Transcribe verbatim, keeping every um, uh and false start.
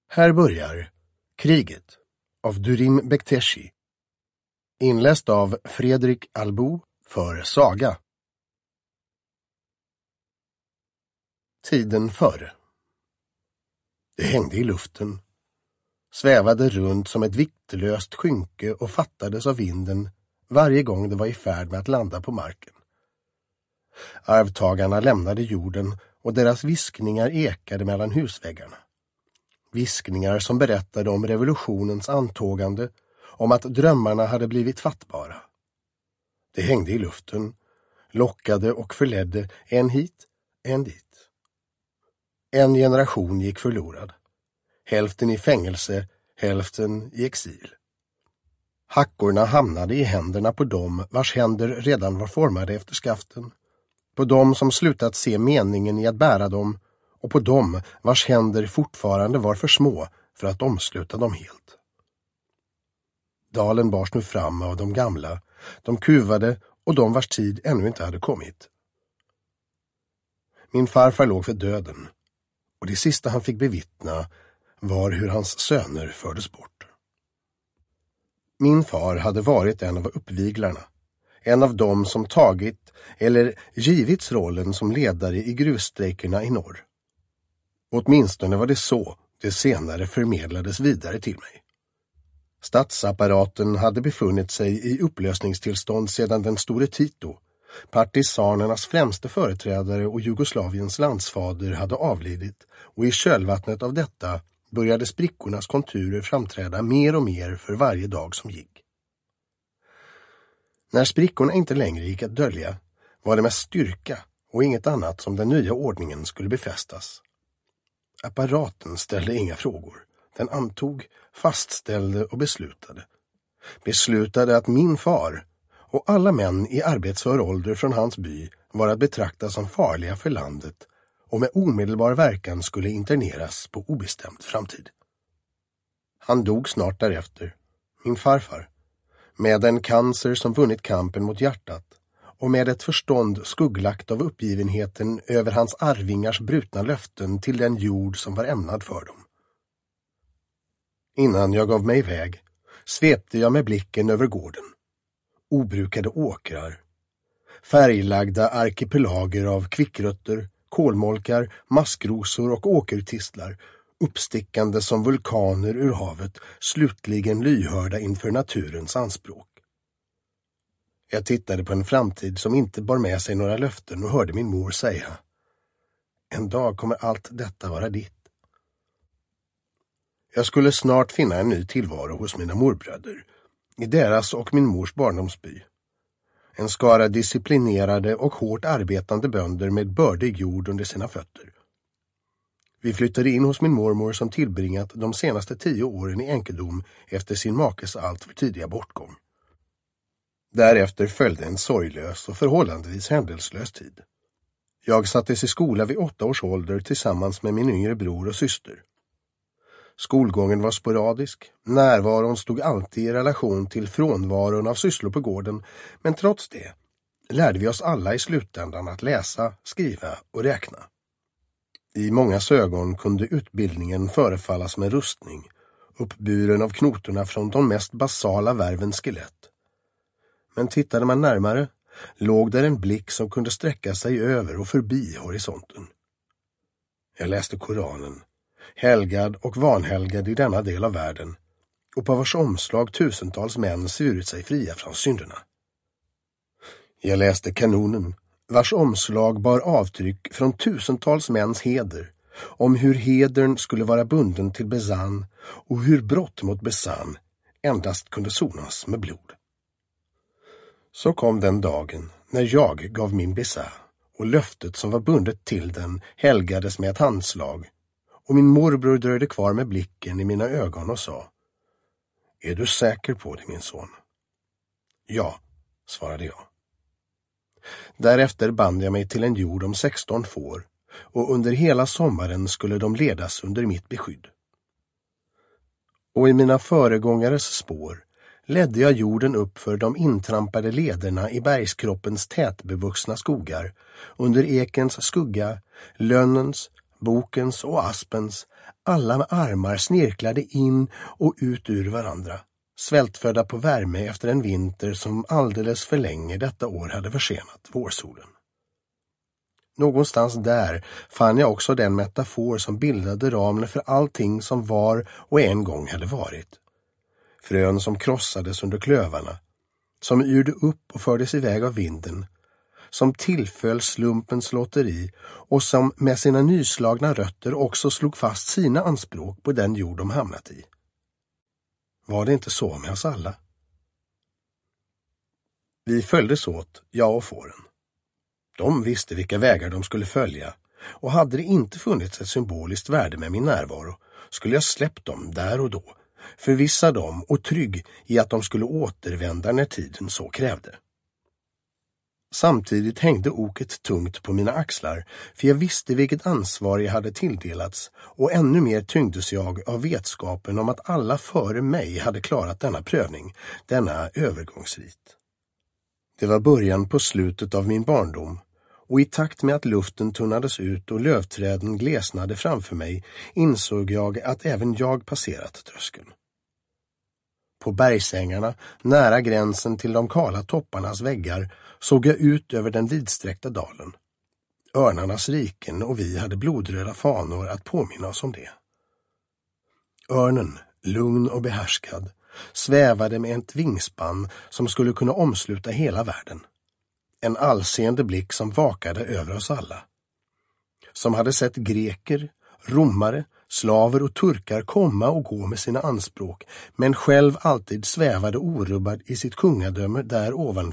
Här börjar Kriget av Durim Bekteshi, inläst av Fredrik Albo för Saga. Tiden före. Det hängde i luften, svävade runt som ett viktlöst skynke och fattades av vinden varje gång det var i färd med att landa på marken. Arvtagarna lämnade jorden och deras viskningar ekade mellan husväggarna. Viskningar som berättade om revolutionens antågande, om att drömmarna hade blivit fattbara. Det hängde i luften, lockade och förledde en hit, en dit. En generation gick förlorad. Hälften i fängelse, hälften i exil. Hackorna hamnade i händerna på dem vars händer redan var formade efter skaften, på dem som slutat se meningen i att bära dem och på dem vars händer fortfarande var för små för att omsluta dem helt. Dalen bars nu fram av de gamla, de kuvade och de vars tid ännu inte hade kommit. Min farfar låg för döden, och det sista han fick bevittna var hur hans söner fördes bort. Min far hade varit en av uppviglarna, en av dem som tagit eller givits rollen som ledare i gruvstrejkerna i norr. Åtminstone var det så det senare förmedlades vidare till mig. Statsapparaten hade befunnit sig i upplösningstillstånd sedan den store Tito, partisanernas främste företrädare och Jugoslaviens landsfader, hade avlidit, och i kölvattnet av detta började sprickornas konturer framträda mer och mer för varje dag som gick. När sprickorna inte längre gick att dölja var det med styrka och inget annat som den nya ordningen skulle befästas. Apparaten ställde inga frågor. Den antog, fastställde och beslutade. Beslutade att min far och alla män i arbetsför ålder från hans by var att betrakta som farliga för landet och med omedelbar verkan skulle interneras på obestämd framtid. Han dog snart därefter, min farfar, med en cancer som vunnit kampen mot hjärtat och med ett förstånd skugglagt av uppgivenheten över hans arvingars brutna löften till den jord som var ämnad för dem. Innan jag gav mig iväg svepte jag med blicken över gården. Obrukade åkrar, färglagda arkipelager av kvickrötter, kolmolkar, maskrosor och åkertistlar, uppstickande som vulkaner ur havet, slutligen lyhörda inför naturens anspråk. Jag tittade på en framtid som inte bar med sig några löften och hörde min mor säga: en dag kommer allt detta vara ditt. Jag skulle snart finna en ny tillvaro hos mina morbröder, i deras och min mors barndomsby. En skara disciplinerade och hårt arbetande bönder med bördig jord under sina fötter. Vi flyttade in hos min mormor som tillbringat de senaste tio åren i enkedom efter sin makes allt för tidiga bortgång. Därefter följde en sorglös och förhållandevis händelslös tid. Jag sattes i skola vid åtta års ålder tillsammans med min yngre bror och syster. Skolgången var sporadisk, närvaron stod alltid i relation till frånvaron av sysslor på gården, men trots det lärde vi oss alla i slutändan att läsa, skriva och räkna. I mångas ögon kunde utbildningen förefalla som en rustning, uppburen av knotorna från de mest basala värvens skelett. Men tittade man närmare låg där en blick som kunde sträcka sig över och förbi horisonten. Jag läste Koranen, helgad och vanhelgad i denna del av världen, och på vars omslag tusentals män svurit sig fria från synderna. Jag läste kanonen, vars omslag bar avtryck från tusentals mäns heder, om hur hedern skulle vara bunden till besan och hur brott mot besan endast kunde sonas med blod. Så kom den dagen när jag gav min besa, och löftet som var bundet till den helgades med ett handslag, och min morbror dröjde kvar med blicken i mina ögon och sa: är du säker på det, min son? Ja, svarade jag. Därefter band jag mig till en jord om sexton får, och under hela sommaren skulle de ledas under mitt beskydd. Och i mina föregångares spår ledde jag jorden upp för de intrampade lederna i bergskroppens tätbevuxna skogar, under ekens skugga, lönnens, bokens och aspens, alla med armar snirklade in och ut ur varandra, svältfödda på värme efter en vinter som alldeles för länge detta år hade försenat vårsolen. Någonstans där fann jag också den metafor som bildade ramen för allting som var och en gång hade varit. Frön som krossades under klövarna, som yrde upp och fördes iväg av vinden, som tillföll slumpens lotteri och som med sina nyslagna rötter också slog fast sina anspråk på den jord de hamnat i. Var det inte så med oss alla? Vi följdes åt, jag och fåren. De visste vilka vägar de skulle följa, och hade det inte funnits ett symboliskt värde med min närvaro skulle jag släppt dem där och då, förvissa dem och trygg i att de skulle återvända när tiden så krävde. Samtidigt hängde oket tungt på mina axlar, för jag visste vilket ansvar jag hade tilldelats, och ännu mer tyngdes jag av vetskapen om att alla före mig hade klarat denna prövning, denna övergångsrit. Det var början på slutet av min barndom, och i takt med att luften tunnades ut och lövträden glesnade framför mig insåg jag att även jag passerat tröskeln. På bergsängarna, nära gränsen till de kala topparnas väggar, såg jag ut över den vidsträckta dalen. Örnarnas riken och vi hade blodröda fanor att påminna oss om det. Örnen, lugn och behärskad, svävade med ett vingspann som skulle kunna omsluta hela världen. En allseende blick som vakade över oss alla. Som hade sett greker, romare, slaver och turkar komma och gå med sina anspråk, men själv alltid svävade orubbad i sitt kungadöme där ovanför